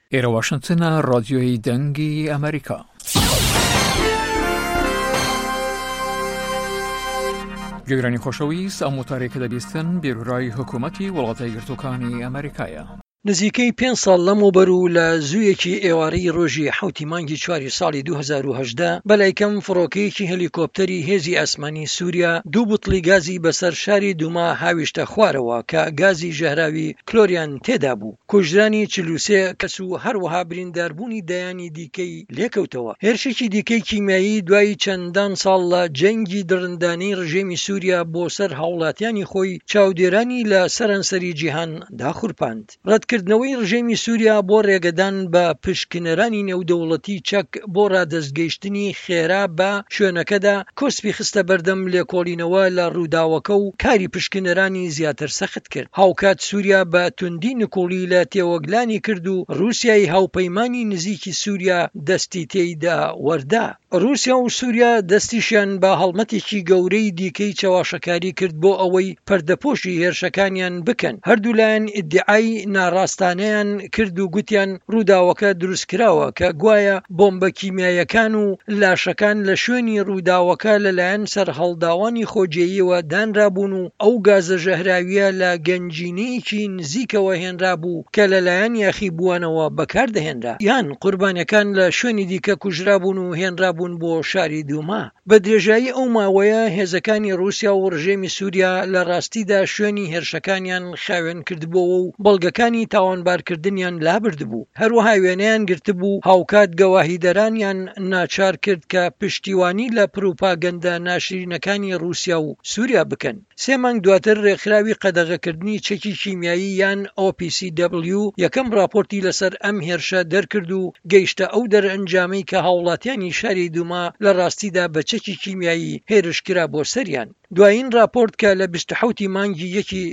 ئێرە واشنگتنە ڕادیۆی دەنگی ئەمریکا. گوێگرانی خۆشەویست، ئەم وتارێکە دەبیستن بیرۆرای حکوومەتی وڵاتە یەکگرتووەکانی ئەمریکایە. نزیکەی 5 ساڵ لەمەوبەر لە زوویەکی ئێوارەی ڕۆژی 7 مانگی 4 ساڵی 2018 بەلایکەم فڕۆکەیەکی هەلیکۆپتەری هێزی ئاسمانی سووریا 2 بوتڵی گازی بەسەر شاری دوما هاویشتە خوارەوە کە گازی ژەهراوی کلۆریان تێدا بوو. کوژرانی 43 کەس و هەروەها برینداربوونی دەیانی دیکەی لێکەوتەوە. هێرشێکی دیکەی کیمیایی دوای چەندان ساڵ لە جەنگی درندانەی ڕژێمی سووریا بۆ سەر هاوڵاتیانی خۆی چاودێرانی لە سەرانسەری جیهان داخورپاند. ڕەتکردنەوەی ڕژێمی سووریا بۆ ڕێگەدان بە پشکنەرانی نێودەوڵەتی چەک بۆ ڕادەستگەیشتنی خێرا بە شوێنەکەدا کۆسپی خستە بەردەم لێکۆڵینەوە لە ڕووداوەکە و کاری پشکنەرانی زیاتر سەخت کرد. هاوکات سووریا بە توندی نکوڵی لە تێوەگلانی کرد و رووسیای هاوپەیمانی نزیکی سووریا دەستی تێیدا وەردا. رووسیا و سووریا دەستیشیان بە هەڵمەتێکی گەورەی دیکەی چاواشەکاری کرد بۆ ئەوەی پەردەپۆشی هێرشەکانیان بکەن. هەردوو لایەن ئیدعای ناڕاستانەیان کرد و گوتیان ڕووداوەکە دروستکراوە کە گوایە بۆمبە کیمیایەکان و لاشەکان لە شوێنی ڕووداوەکە لەلایەن سەرهەڵداوانی خۆجێیەوە دانرابوون و ئەو گازە ژەهراویە لە گەنجینەیەکی نزیکەوە هێنرابوو کە لەلایەن یاخیبووانەوە بەکاردەهێنرا، یان قوربانیەکان لە شوێنی دیکە کوژرابوون و هێنرابوون بۆ شاری دوما. بە درێژایی ئەو ماوەیە هێزەکانی رووسیا و ڕژێمی سووریا لە ڕاستیدا شوێنی هێرشەکانیان خاوێن کردبووە و بەڵگەکانی تاوانبارکردنیان لابردبوو. هەروەها وێنەیان گرتبوو هاوکات گەواهیدەرانیان ناچار کرد کە پشتیوانی لە پروپاگەندە ناشرینەکانی رووسیا و سووریا بکەن. 3 مانگ دواتر ڕێکخراوی قەدەغەکردنی چەکی کیمیایی یان OPCW یەکەم راپۆرتی لەسەر ئەم هێرشە دەرکرد و گەیشتە ئەو دەرئەنجامەی کە هاوڵاتیانی شاری دوما لە ڕاستیدا بە چەکی کیمیایی هێرشکرا بۆ سەریان. دوایین راپۆرت کە لە 27 مانگی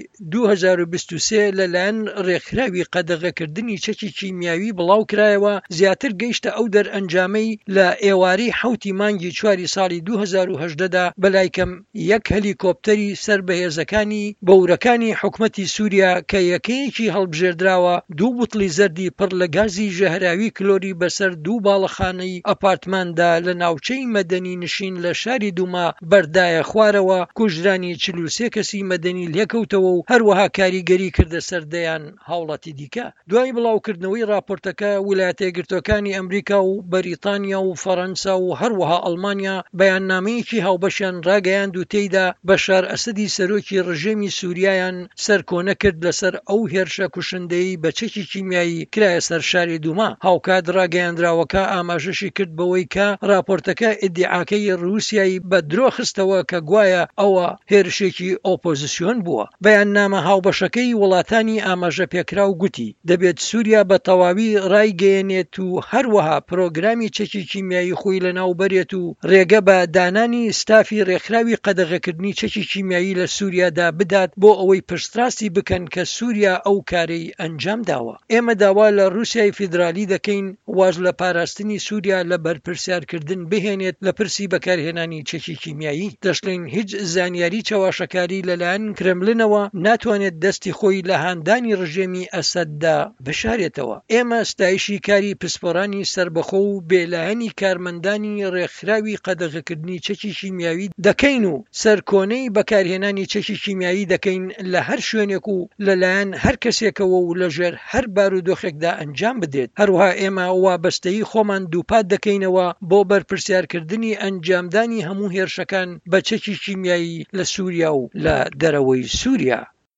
2023 لەلایەن ڕێکخراوی قەدەغەکردنی چەکی کیمیاوی بڵاو کرایەوە زیاتر گەیشتە ئەو دەرئەنجامەی لە ئێوارەی 7 مانگی 4 ساڵی 2018دا بەلایکەم 1 هەلیکۆپتەری سەر بەهێزەکانی بەورەکانی حکومەتی سووریا کە یەکەیەکی هەڵبژێردراوە 2 بوتڵی زەردی پڕ لە گازی ژەهراوی کلۆری بەسەر 2 باڵەخانەی ئەپارتماندا لە ناوچەی مەدەنی نشین لە شاری دوما بەردایە خوارەوە. کوژرانی 43 کەسی مەدەنی لێکەوتەوە و هەروەها کاریگەری کردە سەردەیان هاوڵاتی دیکە. دوای بڵاوکردنەوەی راپۆرتەکە ویلایەتە یەکگرتووەکانی ئەمریکا و بەریتانیا و فەڕەنسا و هەروەها ئەڵمانیا بەیاننامەیەکی هاوبەشیان ڕاگەیاند و تێیدا بەشار ئەسەدی سەرۆکی ڕژێمی سووریایان سەرکۆنە کرد لەسەر ئەو هێرشە کوشندەی بە چەکی کیمیایی کرایە سەر شاری دوما. هاوکات ڕاگەیاندراوەکە ئاماژەشی کرد بەوەی کە راپۆرتەکە ئیدعاکەی رووسیایی بە درۆ خستەوە کە گوایە ئەوە هێرشێکی ئۆپۆزیسیۆن بووە. بەیاننامە هاوبەشەکەی وڵاتانی ئاماژە پێکرا و گوتی دەبێت سووریا بە تەواوی ڕایگەیەنێت و هەروەها پرۆگرامی چەکی کیمیایی خۆی لەناوبەرێت و ڕێگە بە دانانی ستافی ڕێکخراوی قەدەغەکردنی چەکی کیمیایی لە سووریادا بدات بۆ ئەوەی پشتڕاستی بکەن کە سووریا ئەو کارەی ئەنجام داوە. ئێمە داوا لە رووسیای فیدرالی دەکەین واژ لە پاراستنی سووریا لە بەرپرسیارکردن بهێنێت لە پرسی بەکارهێنانی چەکی کیمیایی. دەشڵین هیچ زانیاری چاواشەکاری لەلایەن کرملنەوە ناتوانێت دەستی خۆی لە هاندانی ڕژێمی ئەسەددا بشارێتەوە. ئێمە ستایشی کاری پسپۆرانی سربەخۆ و بێلایەنی کارمەندانی ڕێکخراوی قەدەغەکردنی چەکی کیمیایی دەکەین و سەرکۆنەی بەکارهێنانی چەکی کیمیایی دەکەین لە هەر شوێنێک و لەلایەن هەر کەسێکەوە و لەژێر هەر بارودۆخێکدا ئەنجام بدێت. هەروها ئێمە وابەستەی خۆمان دووپات دەکەینەوە بۆ بەرپرسیارکردنی ئەنجامدانی هەموو هێرشەکان بە چەکی کیمیایی لە سووریا و لە دەرەوەی سووریا.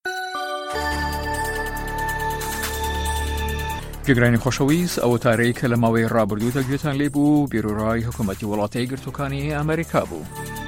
گوێگرانی خۆشەویست، ئەو وتارەی کە لە ماوەی ڕابردوودا گوێتان لێبوو بیرۆرای حکوومەتی وڵاتە یەکگرتووەکانی ئەمریکا بوو.